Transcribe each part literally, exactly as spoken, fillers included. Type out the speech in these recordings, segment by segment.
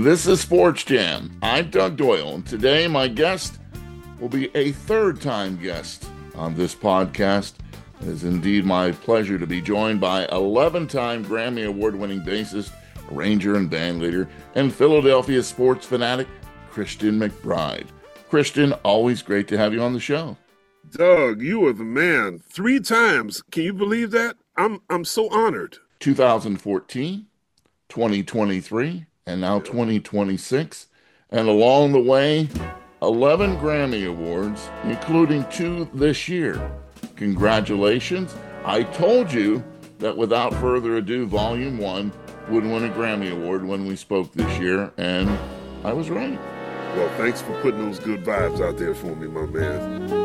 This is Sports Jam. I'm Doug Doyle, and today my guest will be a third-time guest on this podcast. It is indeed my pleasure to be joined by eleven-time Grammy Award-winning bassist, arranger, and bandleader, and Philadelphia sports fanatic, Christian McBride. Christian, always great to have you on the show. Doug, you are the man. Three times. Can you believe that? I'm I'm so honored. twenty fourteen, twenty twenty-three, and now twenty twenty-six. And along the way, eleven Grammy Awards, including two this year. Congratulations. I told you that without further ado, Volume one would win a Grammy Award when we spoke this year, and I was right. Well, thanks for putting those good vibes out there for me, my man.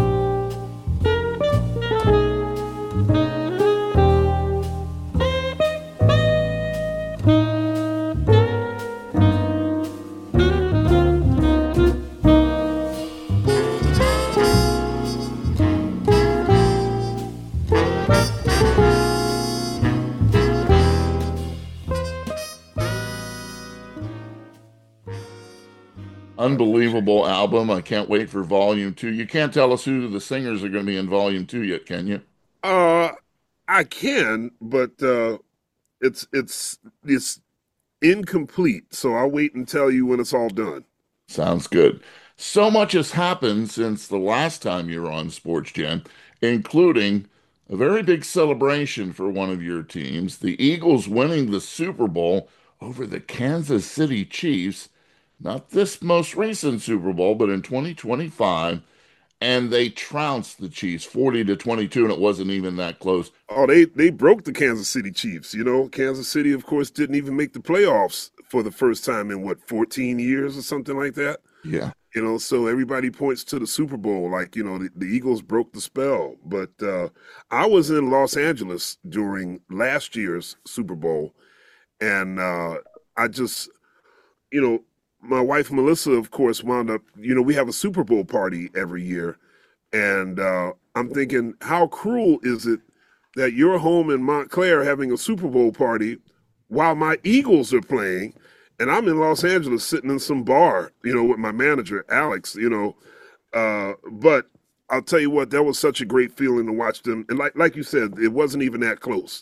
Unbelievable album. I can't wait for Volume two. You can't tell us who the singers are going to be in Volume two yet, can you? Uh, I can, but uh, it's it's it's incomplete. So I'll wait and tell you when it's all done. Sounds good. So much has happened since the last time you were on Sports Jam, including a very big celebration for one of your teams, the Eagles winning the Super Bowl over the Kansas City Chiefs. Not this most recent Super Bowl, but in twenty twenty-five, and they trounced the Chiefs forty to twenty-two, and it wasn't even that close. Oh, they they broke the Kansas City Chiefs. You know, Kansas City, of course, didn't even make the playoffs for the first time in, what, fourteen years or something like that? Yeah. You know, so everybody points to the Super Bowl like, you know, the, the Eagles broke the spell. But uh, I was in Los Angeles during last year's Super Bowl, and uh, I just, you know, my wife, Melissa, of course, wound up, you know, we have a Super Bowl party every year. And uh, I'm thinking, how cruel is it that you're home in Montclair having a Super Bowl party while my Eagles are playing, and I'm in Los Angeles sitting in some bar, you know, with my manager, Alex, you know. Uh, but I'll tell you what, that was such a great feeling to watch them. And like like you said, it wasn't even that close.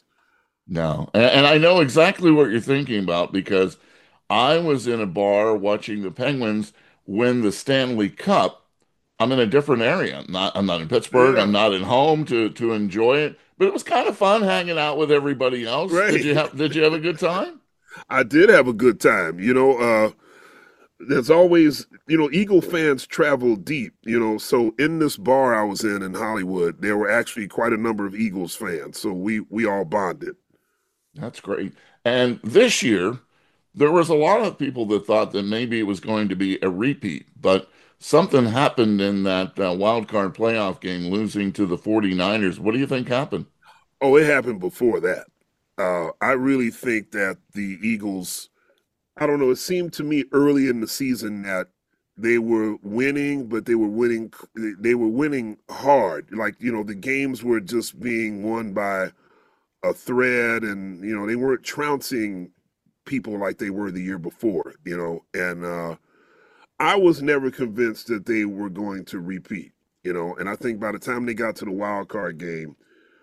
No. And, and I know exactly what you're thinking about because I was in a bar watching the Penguins win the Stanley Cup. I'm in a different area. I'm not, I'm not in Pittsburgh. Yeah. I'm not at home to to enjoy it. But it was kind of fun hanging out with everybody else. Right. Did you have Did you have a good time? I did have a good time. You know, uh, there's always, you know, Eagle fans travel deep, you know. So in this bar I was in in Hollywood, there were actually quite a number of Eagles fans. So we we all bonded. That's great. And this year, there was a lot of people that thought that maybe it was going to be a repeat, but something happened in that uh, wild card playoff game, losing to the 49ers. What do you think happened? Oh, it happened before that. Uh, I really think that the Eagles, I don't know, it seemed to me early in the season that they were winning, but they were winning, they were winning hard. Like, you know, the games were just being won by a thread, and, you know, they weren't trouncing people like they were the year before, you know, and uh, I was never convinced that they were going to repeat, you know, and I think by the time they got to the wild card game,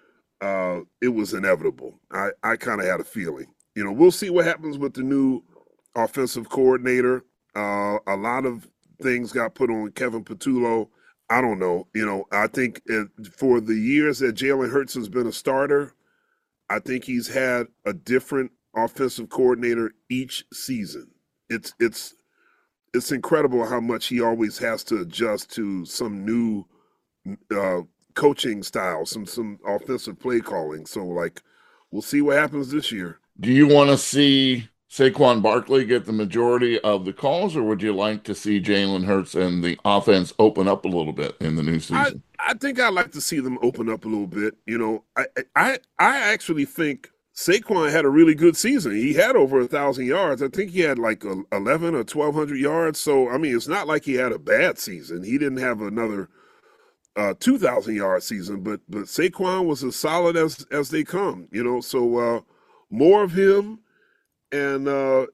uh, it was inevitable. I, I kind of had a feeling, you know, we'll see what happens with the new offensive coordinator. Uh, a lot of things got put on Kevin Patullo. I don't know, you know, I think it, for the years that Jalen Hurts has been a starter, I think he's had a different offensive coordinator each season. It's it's it's incredible how much he always has to adjust to some new uh, coaching style, some some offensive play calling. So, like, we'll see what happens this year. Do you want to see Saquon Barkley get the majority of the calls, or would you like to see Jalen Hurts and the offense open up a little bit in the new season? I, I think I'd like to see them open up a little bit. You know, I I I actually think Saquon had a really good season. He had over a thousand yards. I think he had like eleven or twelve hundred yards. So I mean, it's not like he had a bad season. He didn't have another uh, two thousand yard season, but but Saquon was as solid as as they come. You know, so uh, more of him, and uh,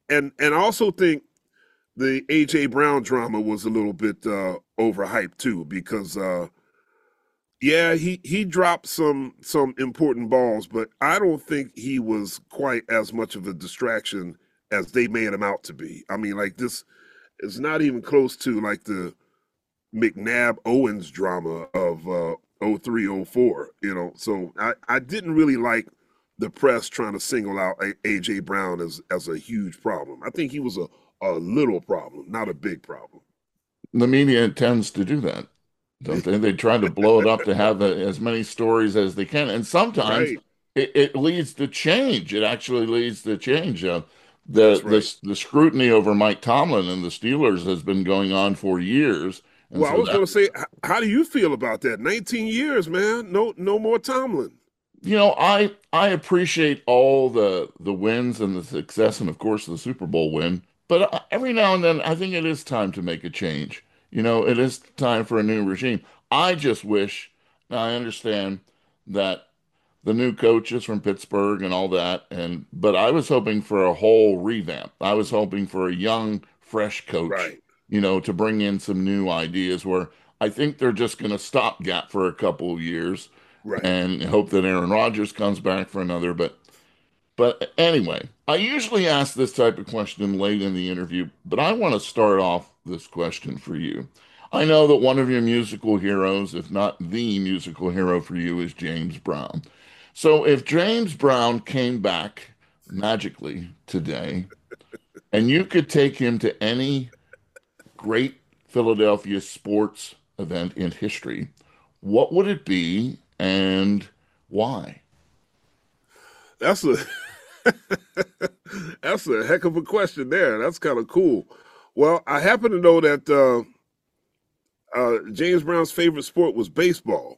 and and I also think the A J Brown drama was a little bit uh, overhyped too, because uh, yeah, he he dropped some some important balls, but I don't think he was quite as much of a distraction as they made him out to be. I mean, like this is not even close to like the McNabb Owens drama of uh, oh three oh four, you know. So I, I didn't really like the press trying to single out A J Brown as as a huge problem. I think he was a, a little problem, not a big problem. The media tends to do that, don't they? They try to blow it up to have a, as many stories as they can, and sometimes Right. it, it leads to change. It actually leads to change. Uh, the That's right. the the scrutiny over Mike Tomlin and the Steelers has been going on for years, and Well, I so was that going to say, h- how do you feel about that? nineteen years, man. No, no more Tomlin. you know, I I appreciate all the the wins and the success, and of course the Super Bowl win. But uh, every now and then, I think it is time to make a change. You know, it is time for a new regime. I just wish. Now I understand that the new coaches from Pittsburgh and all that, and but I was hoping for a whole revamp. I was hoping for a young, fresh coach. Right. You know, to bring in some new ideas. Where I think they're just going to stopgap for a couple of years Right. and hope that Aaron Rodgers comes back for another. But but anyway, I usually ask this type of question late in the interview, but I want to start off this question for you. I know that one of your musical heroes, if not the musical hero for you, is James Brown. So if James Brown came back magically today and you could take him to any great Philadelphia sports event in history, what would it be and why? That's a that's a heck of a question there. That's kind of cool. Well, I happen to know that uh, uh, James Brown's favorite sport was baseball.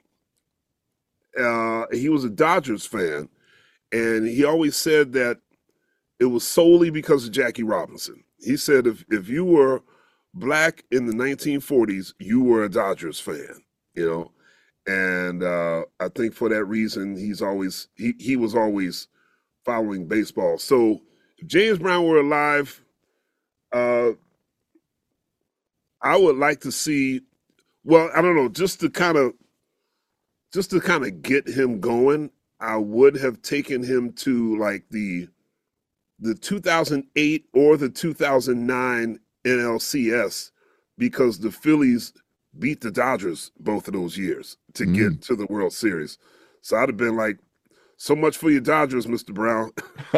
Uh, he was a Dodgers fan, and he always said that it was solely because of Jackie Robinson. He said if if you were black in the nineteen forties, you were a Dodgers fan, you know. And uh, I think for that reason, he's always he he was always following baseball. So if James Brown were alive, uh, I would like to see. Well, I don't know, just to kind of just to kind of get him going. I would have taken him to like the the two thousand eight or the two thousand nine N L C S, because the Phillies beat the Dodgers both of those years to Mm. get to the World Series. So I'd have been like, so much for your Dodgers, mister Brown.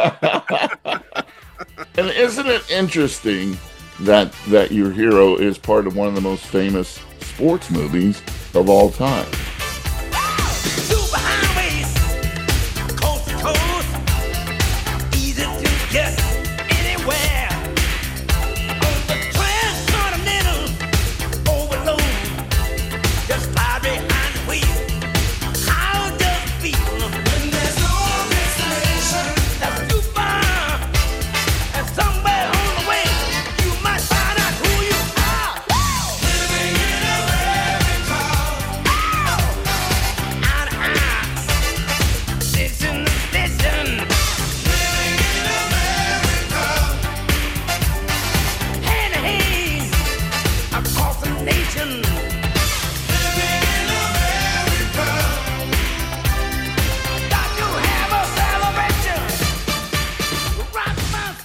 And isn't it interesting that that your hero is part of one of the most famous sports movies of all time? Superhighways, coast to coast, easy to get anywhere. On the transcontinental overload, just slide behind the wheel. How does it feel when there's no destination? That's too far, and somewhere on the way, you might find out who you are. Living in America. Out of house, station to station. Living in America. Hand to hand, across the nation. Living in America. Got to have a celebration. Rock my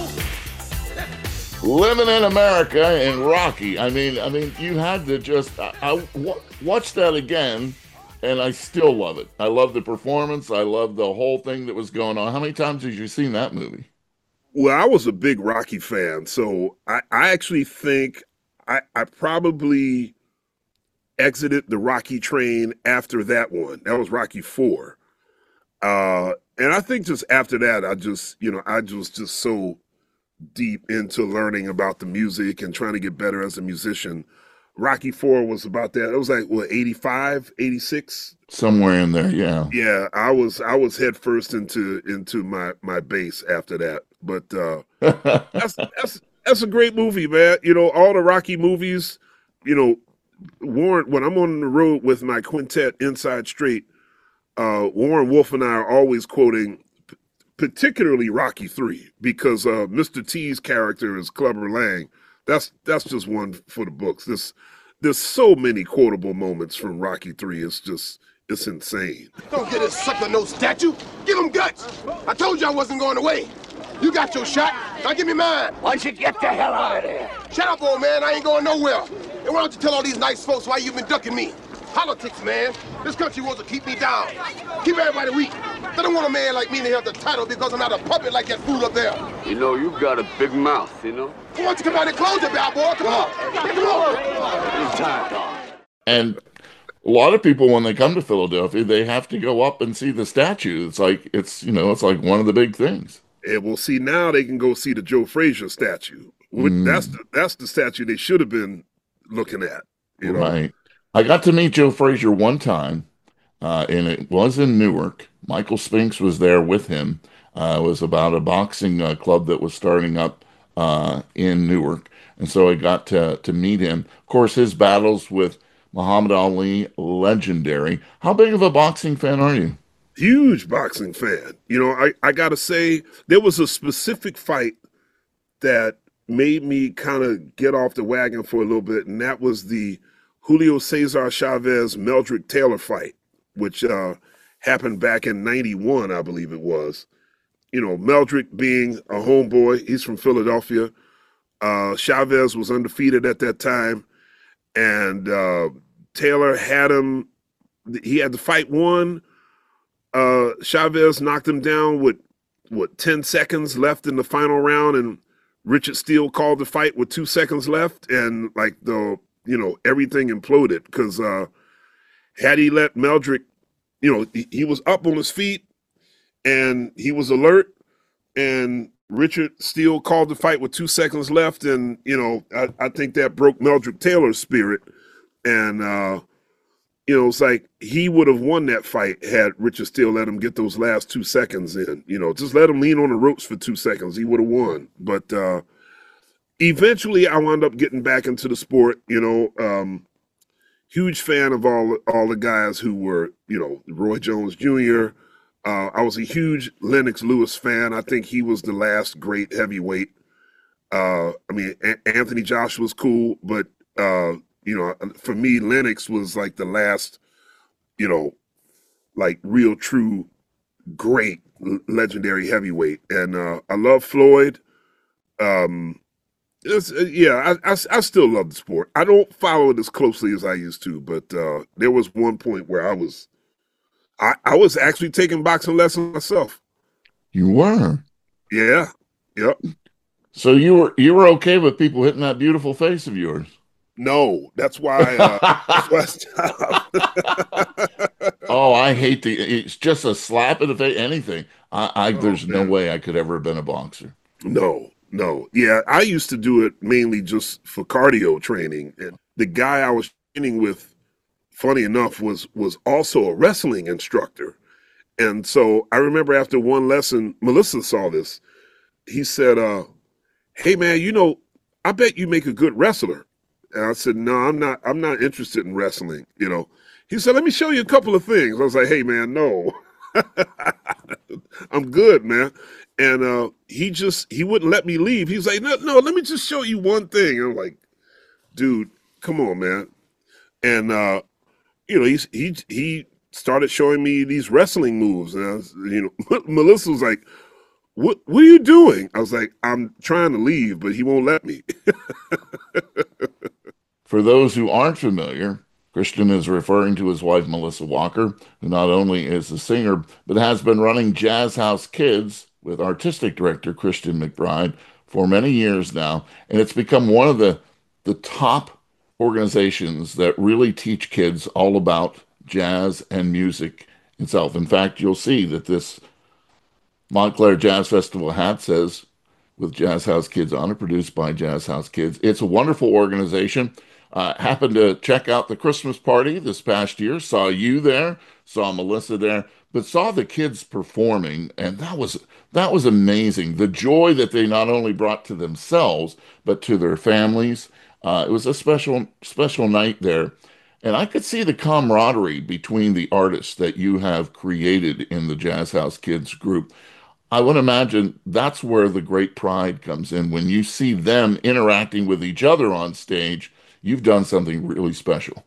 soul. Living in America and Rocky. I mean, I mean, you had to just I, I wa- watch that again, and I still love it. I love the performance. I love the whole thing that was going on. How many times have you seen that movie? Well, I was a big Rocky fan, so I, I actually think I, I probably exited the Rocky train after that one. That was Rocky Four. Uh, and I think just after that, I just, you know, I was just so deep into learning about the music and trying to get better as a musician. Rocky Four was about that. It was like, what, eighty-five, eighty-six? Somewhere in there, yeah. Yeah, I was I was head first into into my my bass after that. But uh that's that's that's a great movie, man. You know, all the Rocky movies, you know, Warren, when I'm on the road with my quintet Inside Straight, uh Warren Wolf and I are always quoting particularly Rocky Three, because uh, mister T's character is Clubber Lang. That's that's just one for the books. This there's so many quotable moments from Rocky Three. It's just it's insane. Don't get this sucker no statue. Give him guts. I told you I wasn't going away. You got your shot. Now give me mine. Why don't you get the hell out of there? Shut up, old man. I ain't going nowhere. And why don't you tell all these nice folks why you've been ducking me? Politics, man. This country wants to keep me down. Keep everybody weak. They don't want a man like me to have the title because I'm not a puppet like that fool up there. You know, you got a big mouth, you know? Why don't you come out and close it, bad boy? Come on. Come on. It's time, dog. And a lot of people, when they come to Philadelphia, they have to go up and see the statue. It's like it's you know, it's like one of the big things. And we'll see now they can go see the Joe Frazier statue. Mm. That's the that's the statue they should have been looking at. You know? Right. I got to meet Joe Frazier one time, uh, and it was in Newark. Michael Spinks was there with him. Uh, it was about a boxing uh, club that was starting up uh, in Newark, and so I got to to meet him. Of course, his battles with Muhammad Ali, legendary. How big of a boxing fan are you? Huge boxing fan. You know, I, I got to say, there was a specific fight that made me kind of get off the wagon for a little bit, and that was the Julio Cesar Chavez Meldrick Taylor fight, which uh, happened back in ninety-one, I believe it was. You know, Meldrick being a homeboy, he's from Philadelphia. Uh, Chavez was undefeated at that time, and uh, Taylor had him, he had the fight won. Uh, Chavez knocked him down with, what, ten seconds left in the final round, and Richard Steele called the fight with two seconds left, and like the, you know, everything imploded because uh, had he let Meldrick, you know, he, he was up on his feet and he was alert, and Richard Steele called the fight with two seconds left, and, you know, I, I think that broke Meldrick Taylor's spirit, and, uh, you know, it's like he would have won that fight had Richard Steele let him get those last two seconds in. You know, just let him lean on the ropes for two seconds. He would have won. But uh, eventually I wound up getting back into the sport, you know. Um, huge fan of all, all the guys who were, you know, Roy Jones Junior Uh, I was a huge Lennox Lewis fan. I think he was the last great heavyweight. Uh, I mean, A- Anthony Joshua's cool, but uh, you know, for me, Lennox was like the last, you know, like real true great legendary heavyweight. And uh, I love Floyd. Um, it's, uh, yeah, I, I, I still love the sport. I don't follow it as closely as I used to, but uh, there was one point where I was, I, I was actually taking boxing lessons myself. You were. Yeah. Yep. So you were you were okay with people hitting that beautiful face of yours? No, that's why. Uh, that's why I stopped. Oh, I hate the. It's just a slap in the face. Anything. I, I Oh, there's no man. way I could ever have been a boxer. No, no. Yeah, I used to do it mainly just for cardio training. And the guy I was training with, funny enough, was was also a wrestling instructor. And so I remember after one lesson, Melissa saw this. He said, uh, "Hey man, you know, I bet you make a good wrestler." And I said, "No, I'm not. I'm not interested in wrestling." You know. He said, "Let me show you a couple of things." I was like, "Hey man, no, I'm good, man." And uh, he just he wouldn't let me leave. He was like, "No, no, let me just show you one thing." And I'm like, "Dude, come on, man." And uh, you know, he he he started showing me these wrestling moves, and I was, you know, Melissa was like, "What what are you doing?" I was like, "I'm trying to leave, but he won't let me." For those who aren't familiar, Christian is referring to his wife, Melissa Walker, who not only is a singer, but has been running Jazz House Kids with artistic director Christian McBride for many years now. And it's become one of the, the top organizations that really teach kids all about jazz and music itself. In fact, you'll see that this Montclair Jazz Festival hat says, with Jazz House Kids on it, produced by Jazz House Kids. It's a wonderful organization. Uh, happened to check out the Christmas party this past year. Saw you there, saw Melissa there, but saw the kids performing, and that was that was amazing. The joy that they not only brought to themselves but to their families. Uh, it was a special special night there, and I could see the camaraderie between the artists that you have created in the Jazz House Kids group. I would imagine that's where the great pride comes in. When you see them interacting with each other on stage, you've done something really special.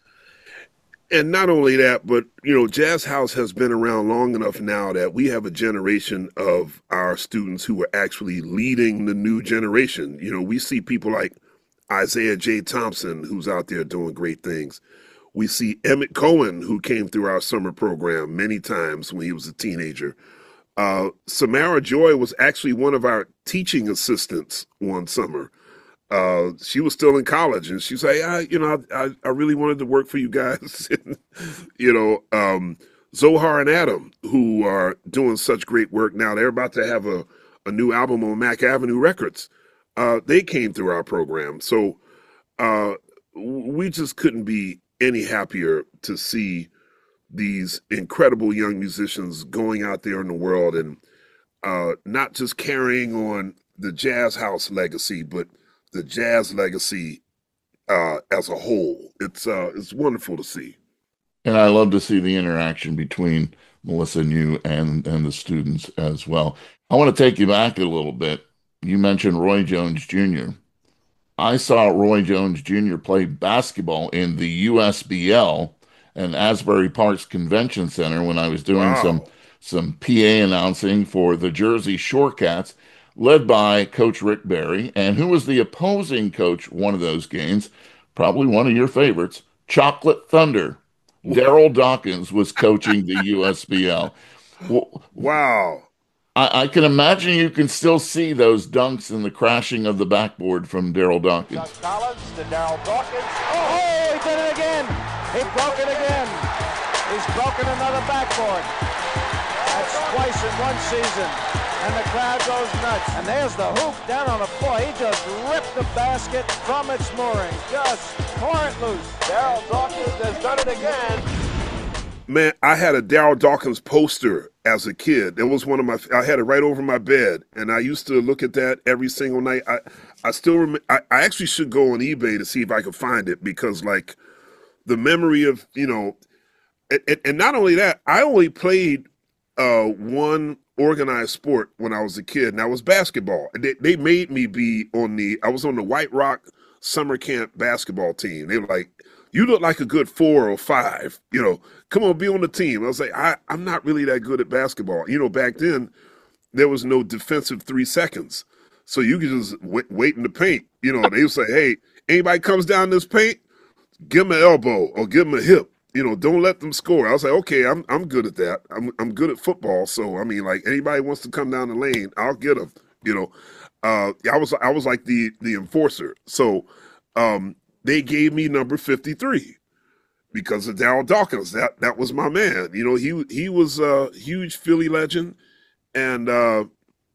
And not only that, but you know, Jazz House has been around long enough now that we have a generation of our students who are actually leading the new generation. You know, we see people like Isaiah J. Thompson, who's out there doing great things. We see Emmett Cohen, who came through our summer program many times when he was a teenager. Uh, Samara Joy was actually one of our teaching assistants one summer. Uh, she was still in college, and she said, "I, you know, I, I, I really wanted to work for you guys." And, you know, um, Zohar and Adam, who are doing such great work now. They're about to have a, a new album on Mac Avenue Records. Uh, they came through our program, so uh, we just couldn't be any happier to see these incredible young musicians going out there in the world and uh, not just carrying on the Jazz House legacy, but the jazz legacy uh, as a whole. It's uh, it's wonderful to see. And I love to see the interaction between Melissa and you and, and the students as well. I want to take you back a little bit. You mentioned Roy Jones Junior I saw Roy Jones Junior play basketball in the U S B L and Asbury Parks Convention Center when I was doing some Wow. some P A announcing for the Jersey Shorecats, led by Coach Rick Barry, and who was the opposing coach one of those games, probably one of your favorites, Chocolate Thunder. Daryl Dawkins was coaching the U S B L. Well, Wow. I, I can imagine you can still see those dunks and the crashing of the backboard from Daryl Dawkins. Chuck Collins to Daryl Dawkins. Oh, he did it again. He broke it again. He's broken another backboard. That's twice in one season. And the crowd goes nuts. And there's the hoop down on the floor. He just ripped the basket from its moorings. Just tore it loose. Daryl Dawkins has done it again. Man, I had a Daryl Dawkins poster as a kid. That was one of my. I had it right over my bed, and I used to look at that every single night. I, I still remember. I, I actually should go on eBay to see if I could find it because, like, the memory of you know, and, and not only that, I only played uh, one organized sport when I was a kid, and that was basketball. They, they made me be on the. I was on the White Rock summer camp basketball team. They were like, "You look like a good four or five. You know, come on, be on the team." I was like, I, I'm not really that good at basketball. You know, back then there was no defensive three seconds, so you could just wait, wait in the paint. You know, they would say, "Hey, anybody comes down this paint, give them an elbow or give them a hip. You know, don't let them score." I was like, "Okay, I'm I'm good at that. I'm I'm good at football. So I mean, like anybody wants to come down the lane, I'll get them." You know, uh, I was I was like the the enforcer. So um, they gave me number fifty-three because of Daryl Dawkins. That that was my man. You know, he he was a huge Philly legend, and uh,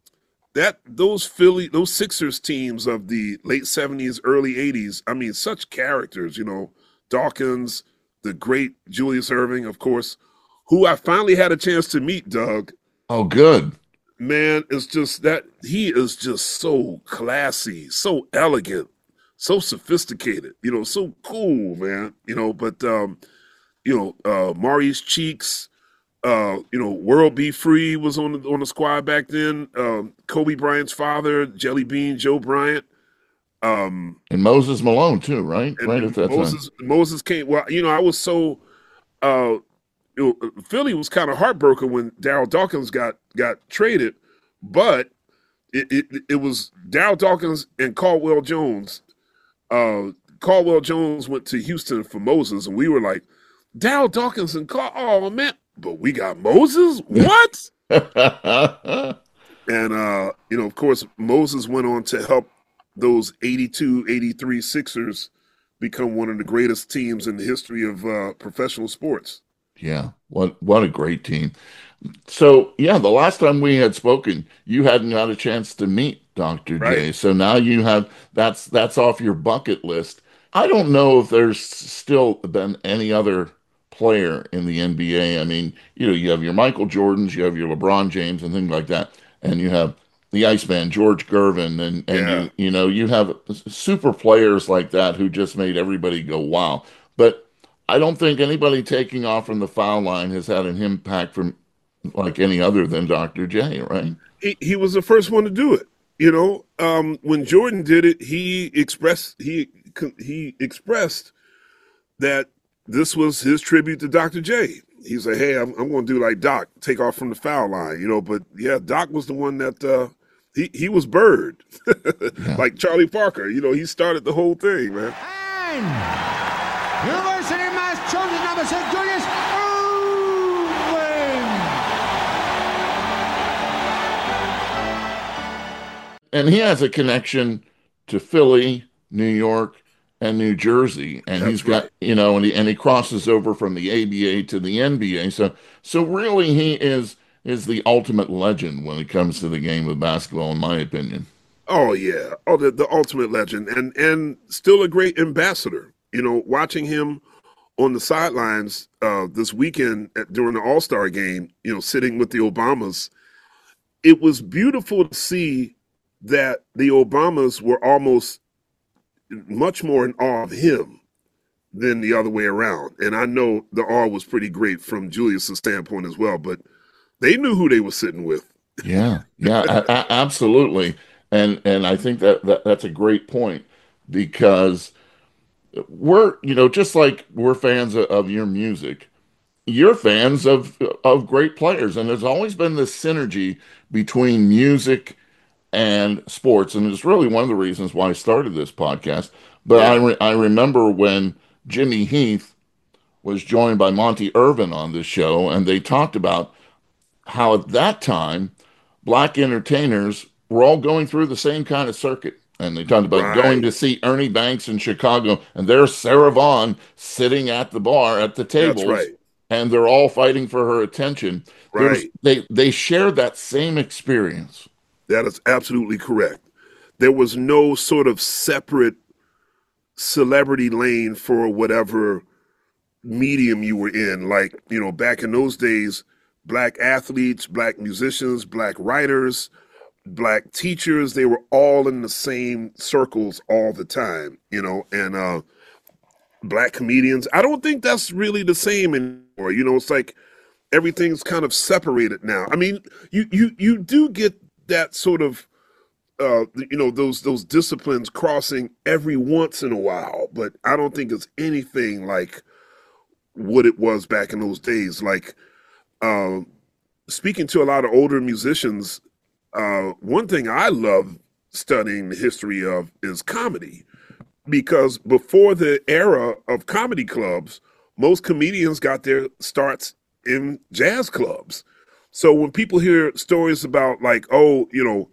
that those Philly those Sixers teams of the late seventies, early eighties. I mean, such characters. You know, Dawkins, the great Julius Erving, of course, who I finally had a chance to meet. Doug, Oh, good. man, it's just that he is just so classy, so elegant, so sophisticated, you know, so cool, man. You know, but um, you know, uh Maurice Cheeks, uh, you know, World Be Free was on the on the squad back then. Um, Kobe Bryant's father, Jelly Bean Joe Bryant. Um, And Moses Malone too, right? and, Right at and that time. Moses Moses came. Well, you know, I was so uh, you know, Philly was kind of heartbroken when Daryl Dawkins got got traded, but it it, it was Daryl Dawkins and Caldwell Jones. Uh, Caldwell Jones went to Houston for Moses, and we were like, Daryl Dawkins and Cal. Oh man, but we got Moses. What? And uh, you know, of course, Moses went on to help those eighty-two, eighty-three Sixers become one of the greatest teams in the history of uh, professional sports. Yeah, what what a great team. So, yeah, the last time we had spoken, you hadn't got a chance to meet Doctor Right. J. So now you have that's that's off your bucket list. I don't know if there's still been any other player in the N B A. I mean, you know, you have your Michael Jordans, you have your LeBron James and things like that, and you have the Iceman, George Gervin, and and Yeah. you you know, you have super players like that who just made everybody go wow. But I don't think anybody taking off from the foul line has had an impact from like any other than Doctor J, right? he, he was the first one to do it. You know, um, when Jordan did it, he expressed he he expressed that this was his tribute to Doctor J. He said, "Hey, I'm, I'm going to do like Doc, take off from the foul line." You know, but yeah, Doc was the one that uh, he he was Bird, Yeah. like Charlie Parker. You know, he started the whole thing, man. And University of Massachusetts, number six, Julius Erving. And he has a connection to Philly, New York, and New Jersey, and That's he's got right. you know, and he and he crosses over from the A B A to the N B A. So so really, he is is the ultimate legend when it comes to the game of basketball, in my opinion. Oh yeah, oh the, the ultimate legend, and and still a great ambassador. You know, watching him on the sidelines uh, this weekend at, during the All Star game, you know, sitting with the Obamas, it was beautiful to see that the Obamas were almost much more in awe of him than the other way around. And I know the awe was pretty great from Julius's standpoint as well, but they knew who they were sitting with. Yeah, yeah, a- a- absolutely. And and I think that, that that's a great point because we're, you know, just like we're fans of, of your music, you're fans of of great players, and there's always been this synergy between music and sports, and it's really one of the reasons why I started this podcast. But I Yeah, re I remember when Jimmy Heath was joined by Monty Irvin on this show, and they talked about how at that time black entertainers were all going through the same kind of circuit. And they talked about going right. to see Ernie Banks in Chicago, and there's Sarah Vaughan sitting at the bar at the That's tables, right. and they're all fighting for her attention. There's Right. they they share that same experience. That is absolutely correct. There was no sort of separate celebrity lane for whatever medium you were in. Like, you know, back in those days, black athletes, black musicians, black writers, black teachers, they were all in the same circles all the time, you know, and uh black comedians. I don't think that's really the same anymore. You know, it's like everything's kind of separated now. I mean, you you you do get that sort of uh you know those those disciplines crossing every once in a while, but I don't think it's anything like what it was back in those days. Like um speaking to a lot of older musicians, uh one thing I love studying the history of is comedy, because before the era of comedy clubs, most comedians got their starts in jazz clubs. So when people hear stories about like, oh, you know,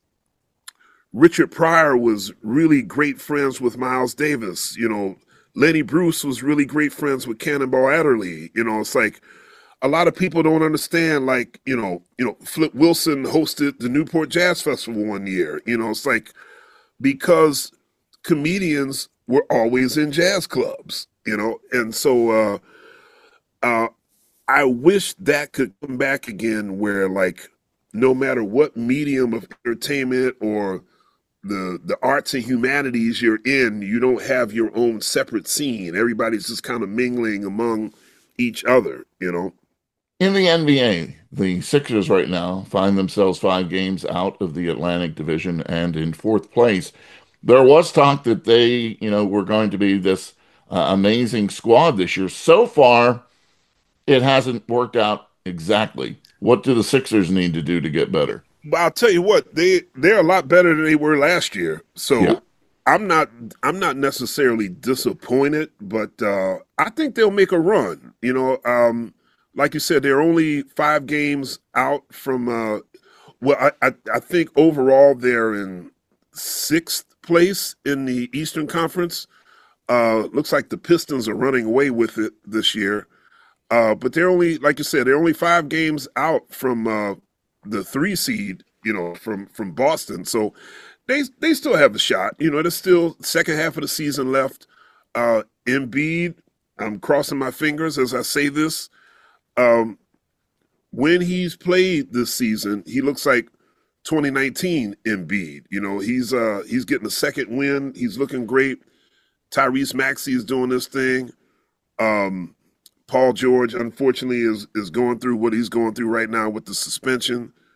Richard Pryor was really great friends with Miles Davis, you know, Lenny Bruce was really great friends with Cannonball Adderley, you know, it's like a lot of people don't understand, like, you know, you know, Flip Wilson hosted the Newport Jazz Festival one year. You know, it's like because comedians were always in jazz clubs, you know, and so uh, uh, I wish that could come back again, where like no matter what medium of entertainment or the the arts and humanities you're in, you don't have your own separate scene. Everybody's just kind of mingling among each other, you know. In the N B A, the Sixers right now find themselves five games out of the Atlantic Division and in fourth place. There was talk that they, you know, were going to be this uh, amazing squad this year. So far, it hasn't worked out exactly. What do the Sixers need to do to get better? But I'll tell you what, they they're a lot better than they were last year. Yeah. So I'm not I'm not necessarily disappointed, but uh, I think they'll make a run. You know, um, like you said, they're only five games out from. Uh, well, I, I I think overall they're in sixth place in the Eastern Conference. Uh, looks like the Pistons are running away with it this year. Uh, but they're only, like you said, they're only five games out from uh, the three seed, you know, from from Boston. So they they still have a shot. You know, there's still second half of the season left. Uh, Embiid, I'm crossing my fingers as I say this. Um, when he's played this season, he looks like twenty nineteen Embiid. You know, he's uh, he's getting a second win. He's looking great. Tyrese Maxey is doing this thing. Um, Paul George, unfortunately, is is going through what he's going through right now with the suspension.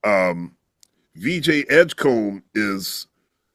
Um, V J Edgecombe is,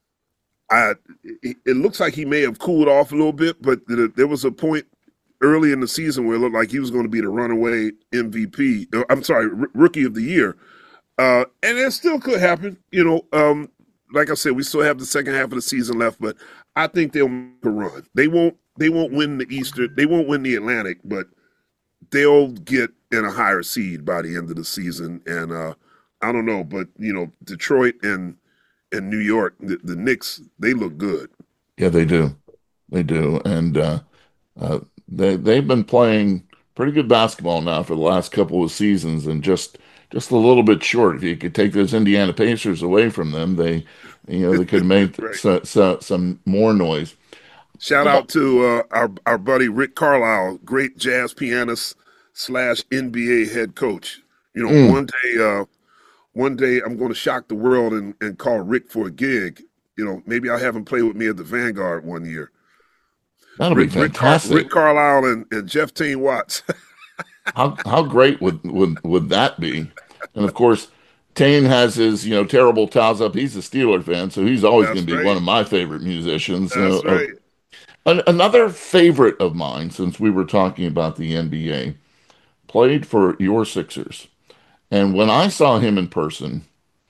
I. It, it looks like he may have cooled off a little bit, but th- there was a point early in the season where it looked like he was going to be the runaway M V P. uh, I'm sorry, r- rookie of the year. Uh, and it still could happen. You know, um, like I said, we still have the second half of the season left, but I think they'll make a run. They won't. They won't win the Eastern. They won't win the Atlantic, but they'll get in a higher seed by the end of the season. And uh, I don't know, but you know, Detroit and and New York, the, the Knicks, they look good. Yeah, they do. They do. And uh, uh, they they've been playing pretty good basketball now for the last couple of seasons, and just just a little bit short. If you could take those Indiana Pacers away from them, they you know they could make Right. so, so, some more noise. Shout out to uh, our our buddy Rick Carlisle, great jazz pianist slash N B A head coach. You know, Mm. one day, uh, one day I'm going to shock the world and, and call Rick for a gig. You know, maybe I'll have him play with me at the Vanguard one year. That'll be Rick, Rick, Car- fantastic. Rick Carlisle and, and Jeff Tain Watts. How how great would, would would that be? And of course, Tane has his you know terrible towels up. He's a Steeler fan, so he's always That's going to be right. one of my favorite musicians. That's Uh, uh, right. an- another favorite of mine, since we were talking about the N B A, played for your Sixers. And when I saw him in person,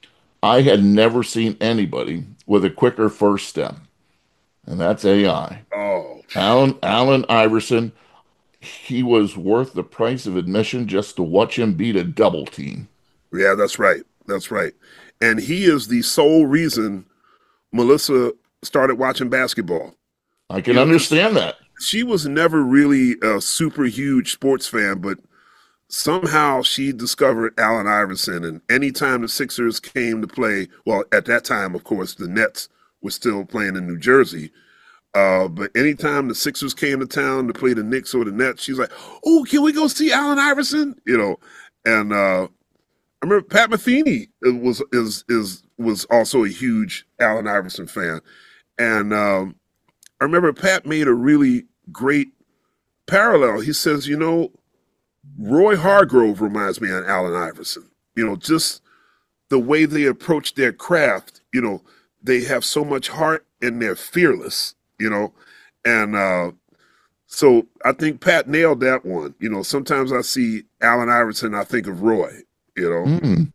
I had never seen anybody with a quicker first step, and that's A I. Oh, Allen Allen Iverson. He was worth the price of admission just to watch him beat a double team. yeah, that's right. That's right. And he is the sole reason Melissa started watching basketball. I can You know, understand that. She was never really a super huge sports fan, but somehow she discovered Allen Iverson. And anytime the Sixers came to play, well, at that time, of course, the Nets were still playing in New Jersey. Uh, but anytime the Sixers came to town to play the Knicks or the Nets, she's like, "Oh, can we go see Allen Iverson?" You know, and uh, I remember Pat Metheny was is is was also a huge Allen Iverson fan, and um, I remember Pat made a really great parallel. He says, "You know, Roy Hargrove reminds me of Allen Iverson. You know, just the way they approach their craft. You know, they have so much heart and they're fearless. You know, and uh, so I think Pat nailed that one. You know, sometimes I see Allen Iverson, I think of Roy. You know, Mm.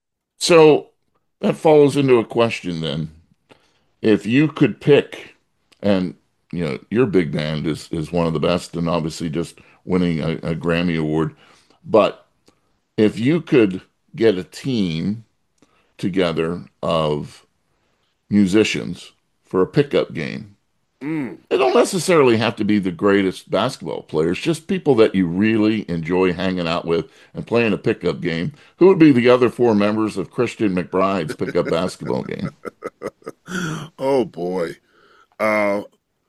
So that follows into a question then. If you could pick, and you know, your big band is is one of the best, and obviously just winning a, a Grammy Award, but if you could get a team together of musicians for a pickup game, mm, they don't necessarily have to be the greatest basketball players, just people that you really enjoy hanging out with and playing a pickup game. Who would be the other four members of Christian McBride's pickup basketball game? oh boy. Uh,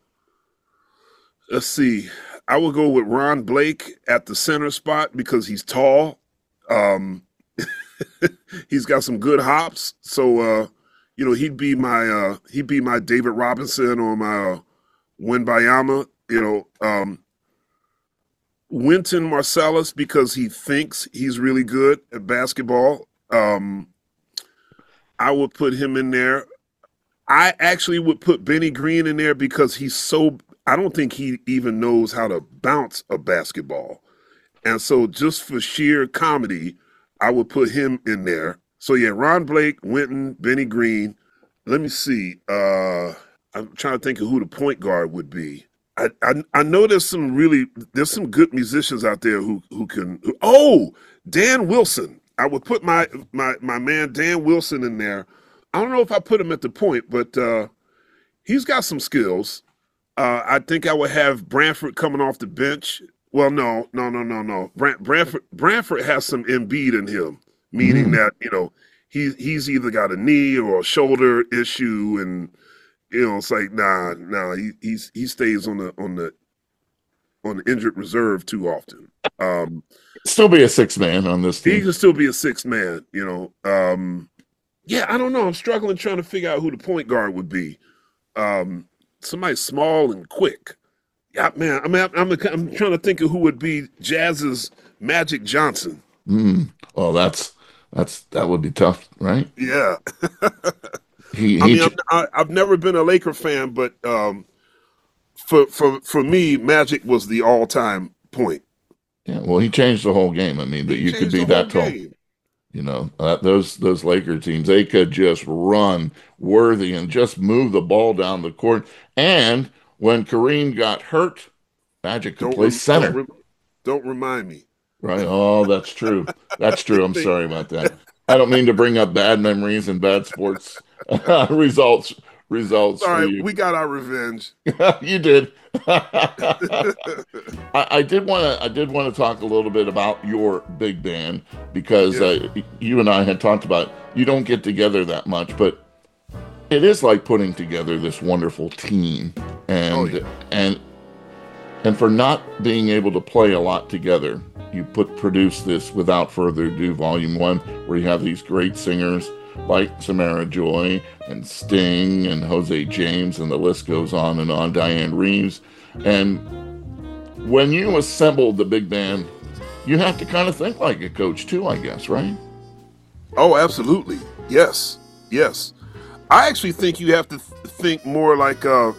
let's see. I will go with Ron Blake at the center spot because he's tall. Um, he's got some good hops, so uh, you know he'd be my uh, he'd be my David Robinson or my uh, Wembayama. You know, um, Wynton Marsalis because he thinks he's really good at basketball. Um, I would put him in there. I actually would put Benny Green in there because he's so. I don't think he even knows how to bounce a basketball, and so just for sheer comedy, I would put him in there. So yeah, Ron Blake, Wynton, Benny Green. Let me see. Uh, I'm trying to think of who the point guard would be. I, I I know there's some really there's some good musicians out there who who can. Who, oh, Dan Wilson. I would put my my my man Dan Wilson in there. I don't know if I put him at the point, but uh, he's got some skills. Uh, I think I would have Branford coming off the bench. Well, no, no, no, no, no. Bran- Branford Branford has some Embiid in him, meaning Mm. that you know he he's either got a knee or a shoulder issue, and you know it's like nah, nah. He he's he stays on the on the on the injured reserve too often. Um, Still be a six man on this he team. can still be a six man, you know. Um, yeah, I don't know. I'm struggling trying to figure out who the point guard would be. Um, somebody small and quick. Yeah, man. I mean, I'm, I'm, I'm trying to think of who would be Jazz's Magic Johnson. Mm. Well, that's That's that would be tough, right? Yeah. He I he mean, I've, I, I've never been a Laker fan, but um, for for for me, Magic was the all time point. yeah, well, he changed the whole game. I mean, that He you could changed be the whole that tall. game. You know, uh, those those Laker teams, they could just run worthy and just move the ball down the court. And when Kareem got hurt, Magic could Don't play rem- don't center, rem- don't remind me. right? Oh, that's true. That's true. I'm Think- sorry about that. I don't mean to bring up bad memories and bad sports results results All for right, you. we got our revenge. You did. I, I did want to. I did want to talk a little bit about your big band because Yeah. uh, you and I had talked about you don't get together that much, but it is like putting together this wonderful team, and Oh, yeah. and and for not being able to play a lot together, you put produce this Without Further Ado, Volume One, where you have these great singers like Samara Joy and Sting and Jose James, and the list goes on and on. Diane Reeves, and when you assemble the big band, you have to kind of think like a coach too, I guess, right? Oh, absolutely. Yes. Yes. I actually think you have to th- think more like uh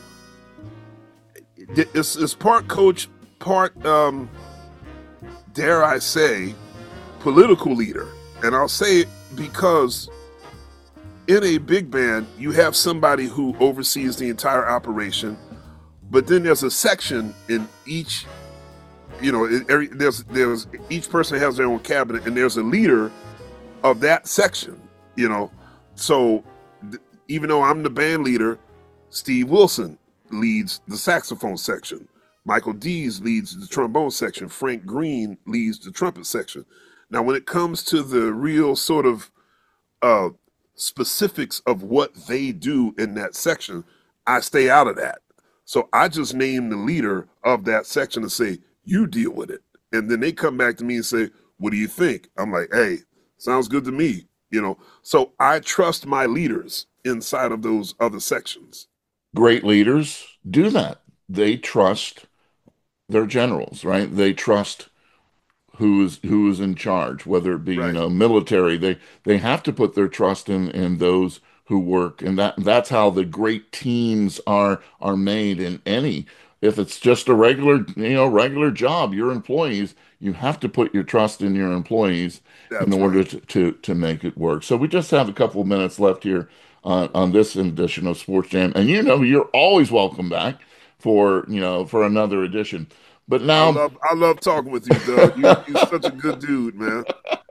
it's, it's part coach, part um dare I say political leader. And I'll say it because in a big band, you have somebody who oversees the entire operation, but then there's a section in each, you know, in every, there's there's each person has their own cabinet, and there's a leader of that section, you know. So th- even though I'm the band leader, Steve Wilson leads the saxophone section. Michael Dees leads the trombone section. Frank Green leads the trumpet section. Now, when it comes to the real sort of uh, specifics of what they do in that section, I stay out of that. So I just name the leader of that section and say, you deal with it. And then they come back to me and say, what do you think? I'm like, hey, sounds good to me. You know, so I trust my leaders inside of those other sections. Great leaders do that. They trust their generals, right? They trust who's who's in charge, whether it be, you Right. know, military. They they have to put their trust in in those who work, and that that's how the great teams are are made in any. If it's just a regular, you know, regular job, your employees, you have to put your trust in your employees in That's order right. to, to to make it work. So we just have a couple of minutes left here on on this edition of Sports Jam, and you know, you're always welcome back for, you know, for another edition. But I now, love I love talking with you, Doug. You you're such a good dude, man.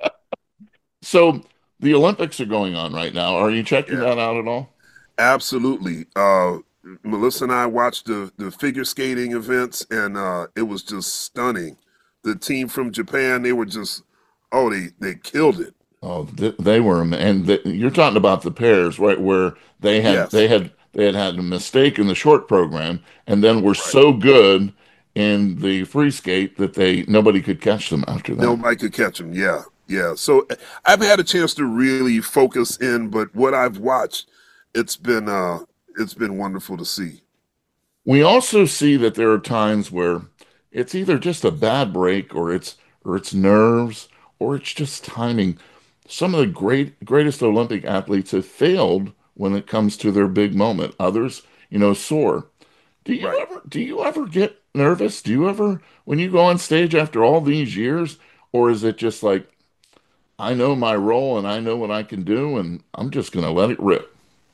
so the Olympics are going on right now. Are you checking Yeah. that out at all? Absolutely. Uh, Melissa and I watched the, the figure skating events, and uh, it was just stunning. The team from Japan, they were just, oh, they, they killed it. Oh, th they were, and th you're talking about the pairs, right? Where they had Yes, they had they had had a mistake in the short program, and then were right. so good in the free skate that they nobody could catch them after that. Nobody could catch them. Yeah, yeah. So uh, I've had a chance to really focus in, but what I've watched, it's been uh, it's been wonderful to see. We also see that there are times where it's either just a bad break, or it's or it's nerves, or it's just timing. Some of the great greatest Olympic athletes have failed when it comes to their big moment. Others, you know, soar. Do you Right. ever do you ever get nervous? Do you ever when you go on stage after all these years, or is it just like I know my role and I know what I can do and I'm just gonna let it rip?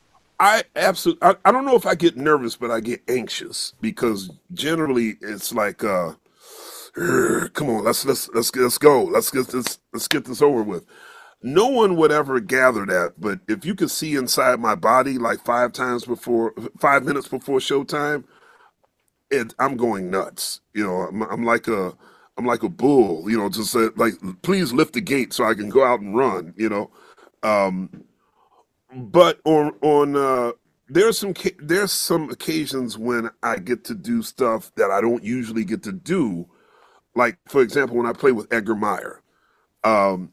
I absolutely. I, I don't know if I get nervous, but I get anxious because generally it's like, uh, "Urgh, come on, let's let's let's let's go, let's get this let's get this over with. No one would ever gather that, but if you could see inside my body like five times before, five minutes before showtime, it, I'm going nuts. You know, I'm, I'm like a I'm like a bull. You know, just uh, like please lift the gate so I can go out and run. You know. Um, But on on uh, there's some ca- there's some occasions when I get to do stuff that I don't usually get to do. Like for example, when I play with Edgar Meyer, um,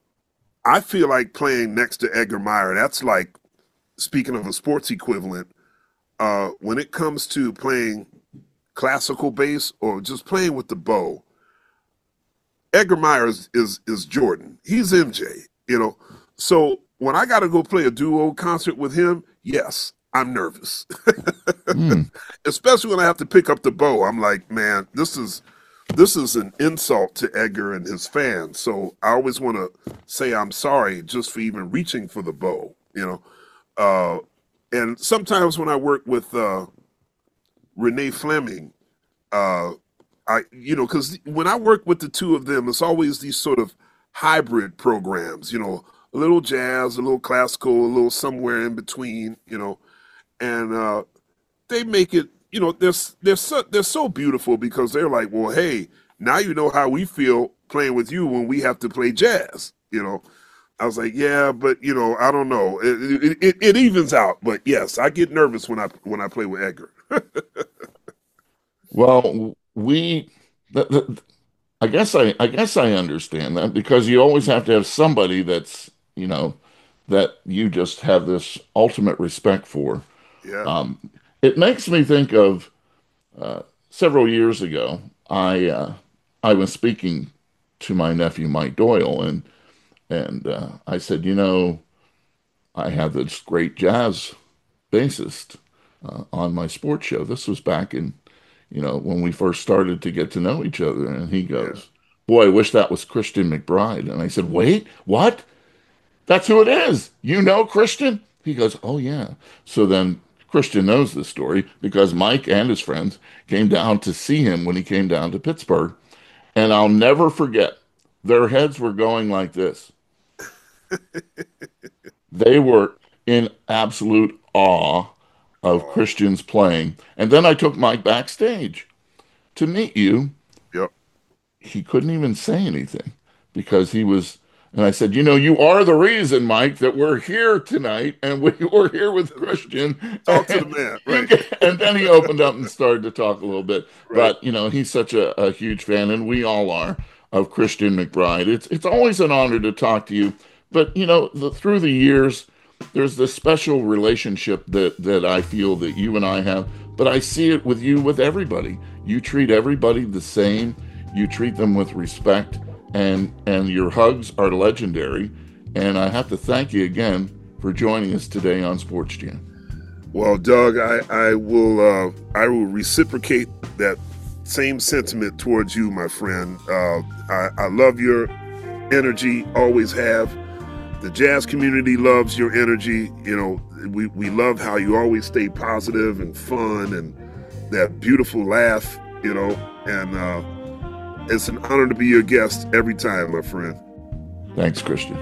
I feel like playing next to Edgar Meyer. That's like speaking of a sports equivalent. Uh, when it comes to playing classical bass or just playing with the bow, Edgar Meyer is, is is Jordan. He's M J. You know, so when I got to go play a duo concert with him, yes, I'm nervous. Mm. Especially when I have to pick up the bow. I'm like, man, this is this is an insult to Edgar and his fans. So I always want to say I'm sorry just for even reaching for the bow, you know. Uh, and sometimes when I work with uh, Renee Fleming, uh, I you know, because when I work with the two of them, it's always these sort of hybrid programs, you know, a little jazz, a little classical, a little somewhere in between, you know, and uh, they make it, you know, they're they're so they're so beautiful because they're like, well, hey, now you know how we feel playing with you when we have to play jazz, you know. I was like, yeah, but you know, I don't know, it it, it, it evens out, but yes, I get nervous when I when I play with Edgar. Well, we, the, the, I guess I, I guess I understand that because you always have to have somebody that's, you know, that you just have this ultimate respect for. Yeah. Um, it makes me think of uh, several years ago. I uh, I was speaking to my nephew Mike Doyle, and and uh, I said, you know, I have this great jazz bassist uh, on my sports show. This was back in, you know, when we first started to get to know each other. And he goes, boy, I wish that was Christian McBride. And I said, wait, what? That's who it is. You know Christian? He goes, oh, yeah. So then Christian knows this story because Mike and his friends came down to see him when he came down to Pittsburgh. And I'll never forget, their heads were going like this. They were in absolute awe of Christian's playing. And then I took Mike backstage to meet you. Yep. He couldn't even say anything because he was, and I said, you know, you are the reason, Mike, that we're here tonight, and we were here with Christian. Talk to the man, right. And then he opened up and started to talk a little bit. Right. But, you know, he's such a, a huge fan, and we all are, of Christian McBride. It's it's always an honor to talk to you. But, you know, the, through the years, there's this special relationship that, that I feel that you and I have, but I see it with you, with everybody. You treat everybody the same. You treat them with respect, and and your hugs are legendary. And I have to thank you again for joining us today on Sports Jam. Well, Doug, I, I will uh, I will reciprocate that same sentiment towards you, my friend. Uh, I, I love your energy, always have. The jazz community loves your energy. You know, we, we love how you always stay positive and fun and that beautiful laugh, you know, and uh, it's an honor to be your guest every time, my friend. Thanks, Christian.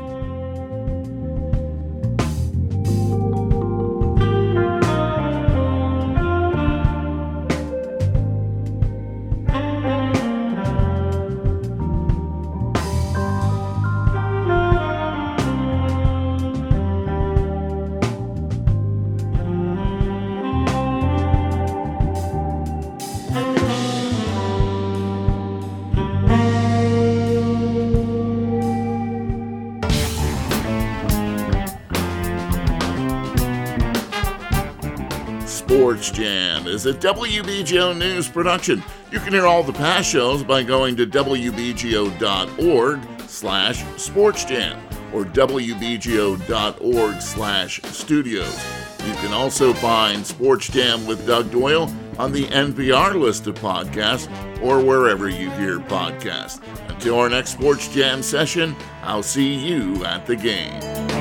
Sports Jam is a W B G O News production. You can hear all the past shows by going to W B G O dot org slash Sports Jam or W B G O dot org slash studios. You can also find Sports Jam with Doug Doyle on the N P R list of podcasts or wherever you hear podcasts. Until our next Sports Jam session, I'll see you at the game.